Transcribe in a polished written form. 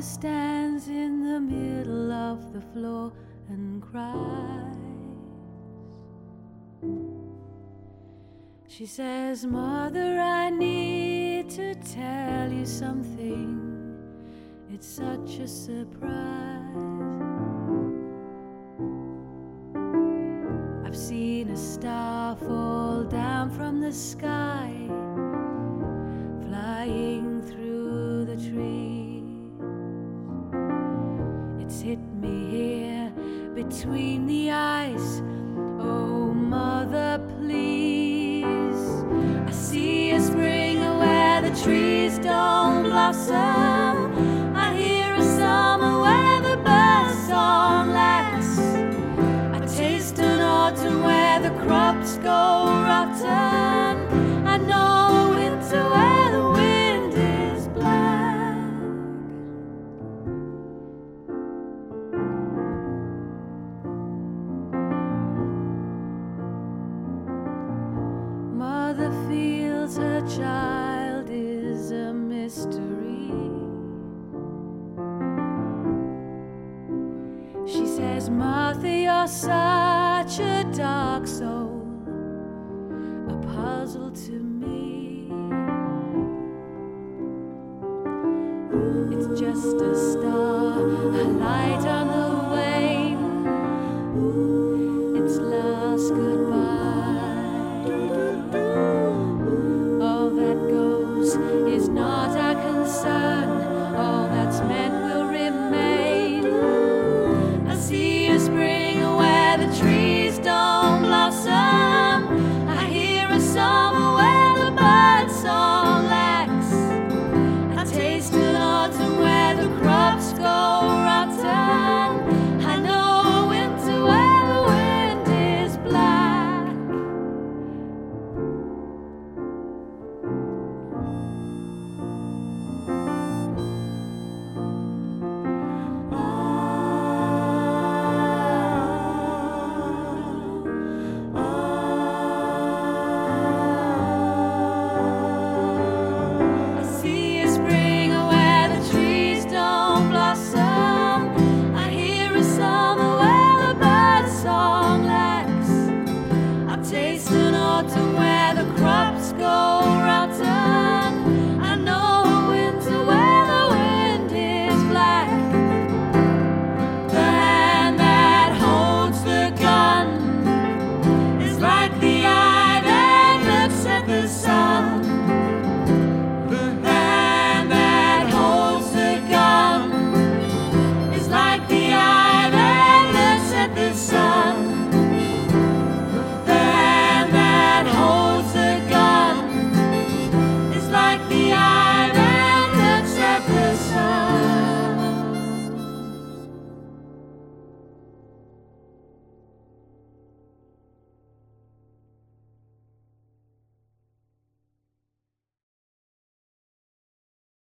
stands in the middle of the floor and cries. She says, Mother, I need to tell you something. It's such a surprise. I've seen a star fall down from the sky, flying through the trees. It's hit me here between the eyes. Oh, Mother, please. I see a spring where the trees don't blossom. I hear a summer where the birds song lasts. I taste an autumn where the crops go rotten. I know a winter where the wind is black. Mother feels her child is a mystery. She says, Martha, you're such a dark soul, a puzzle to me. It's just a star, a light on the